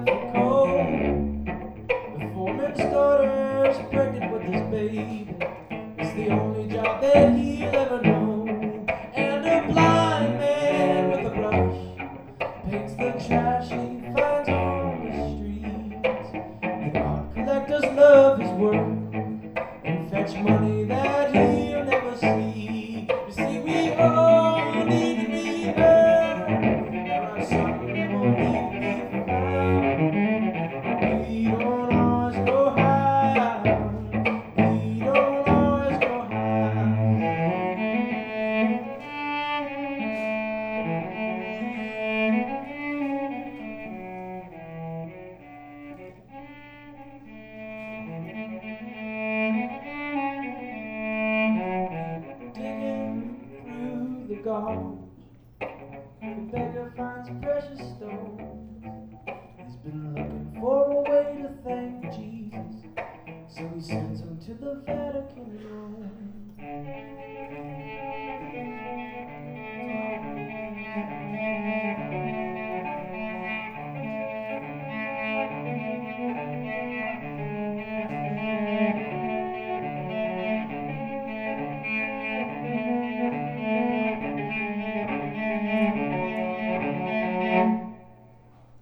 for coal. The foreman's daughter's pregnant with his baby. It's the only job that he'll ever know. And a blind man with a brush paints the trash he finds on the streets. The art collectors love his work and fetch money that he'll never see. You see, we all need to be heard. There are some that won't need to be found. We don't always go high. We don't always go digging through the garbage. The beggar finds precious stones. He's been looking for a way to thank Jesus, so he sends him to the Vatican in Rome.